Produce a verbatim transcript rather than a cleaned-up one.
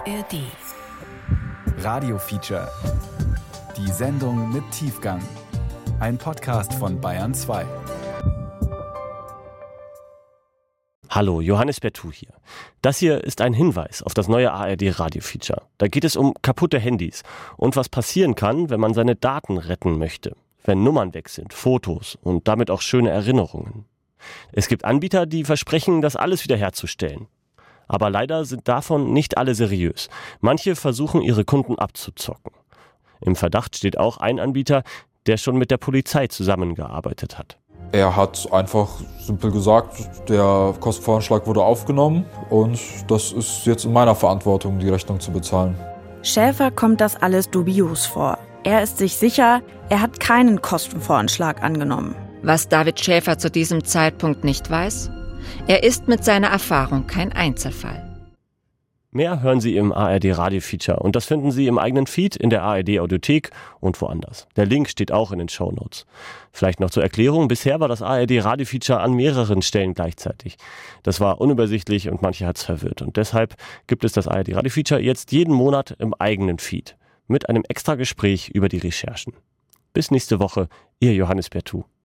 A R D Radio Feature. Die Sendung mit Tiefgang. Ein Podcast von Bayern zwei. Hallo, Johannes Bertou hier. Das hier ist ein Hinweis auf das neue A R D Radio Feature. Da geht es um kaputte Handys und was passieren kann, wenn man seine Daten retten möchte. Wenn Nummern weg sind, Fotos und damit auch schöne Erinnerungen. Es gibt Anbieter, die versprechen, das alles wiederherzustellen. Aber leider sind davon nicht alle seriös. Manche versuchen, ihre Kunden abzuzocken. Im Verdacht steht auch ein Anbieter, der schon mit der Polizei zusammengearbeitet hat. Er hat einfach simpel gesagt, der Kostenvoranschlag wurde aufgenommen und das ist jetzt in meiner Verantwortung, die Rechnung zu bezahlen. Schäfer kommt das alles dubios vor. Er ist sich sicher, er hat keinen Kostenvoranschlag angenommen. Was David Schäfer zu diesem Zeitpunkt nicht weiß? Er ist mit seiner Erfahrung kein Einzelfall. Mehr hören Sie im A R D Radio Feature und das finden Sie im eigenen Feed, in der A R D Audiothek und woanders. Der Link steht auch in den Shownotes. Vielleicht noch zur Erklärung, bisher war das A R D Radio Feature an mehreren Stellen gleichzeitig. Das war unübersichtlich und manche hat's verwirrt und deshalb gibt es das A R D Radio Feature jetzt jeden Monat im eigenen Feed mit einem extra Gespräch über die Recherchen. Bis nächste Woche, Ihr Johannes Bertou.